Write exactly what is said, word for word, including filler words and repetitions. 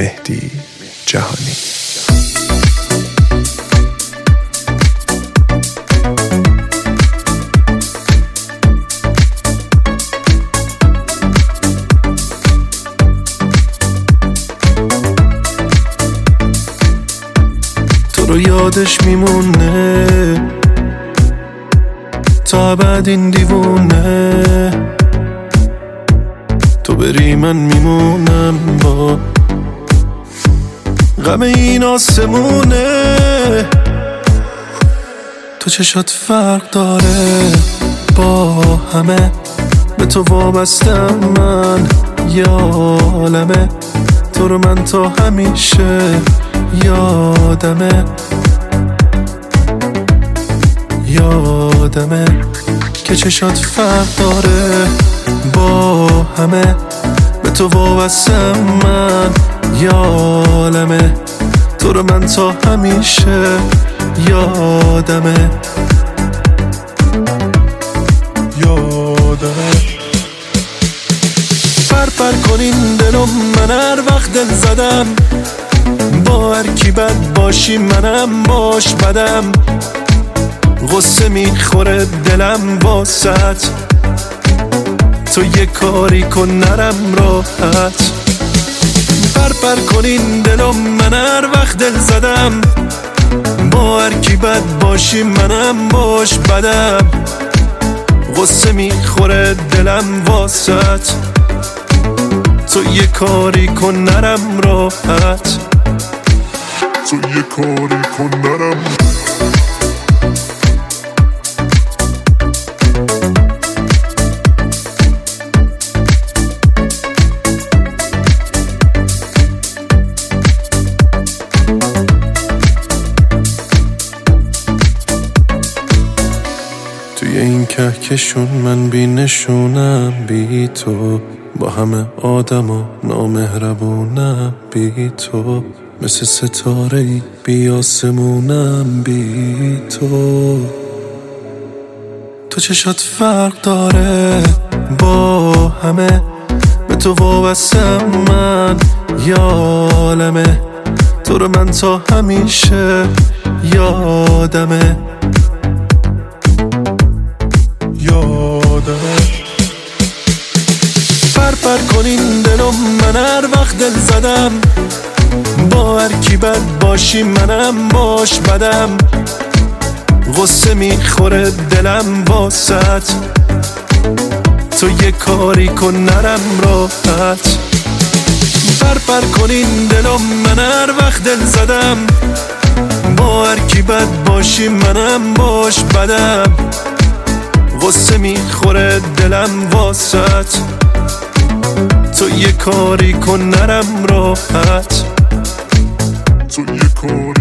مهدی جهانی. تو رو یادش میمونه تا ابد این دیوونه، تو بری من میمونم با غم این آسمونه. تو چشات فرق داره با همه، به تو وابستم من یالمه، تو رو من تا همیشه یادمه یادمه که چشات فرق داره با همه، به تو وابستم من یالمه، تو رو من تا همیشه یادمه یادمه. پر پر کنین دلم، من هر وقت دل زدم با هر کی بد باشی منم باش بدم، غصه میخوره دلم واسط، تو یه کاری کن نرم راحت. پر پر کنین دلم، من هر وقت دل زدم با هر کی بد باشی منم باش بدم، غصه میخوره دلم واسط، تو یه کاری کن نرم راحت، تو یه کاری کن نرم. توی این کهکشون من بی نشونم بی تو، با همه آدم و نامهربونم بی تو، مثل ستاره ای بی آسمونم بی تو. تو چشات فرق داره با همه، به تو وابستم من یالمه، تو رو من تا همیشه یادمه یادمه. پر پر کنین دلم، من هر وقت دل زدم با هر کی بد باشی منم باش بدم، غصه میخوره دلم واسط، تو یه کاری کن نرم راحت. پر پر کنین دلم، من هر وقت دل زدم با هر کی بد باشی منم باش بدم، غصه میخوره دلم واسط، تو یه کاری کن نرم راحت، تو یه کاری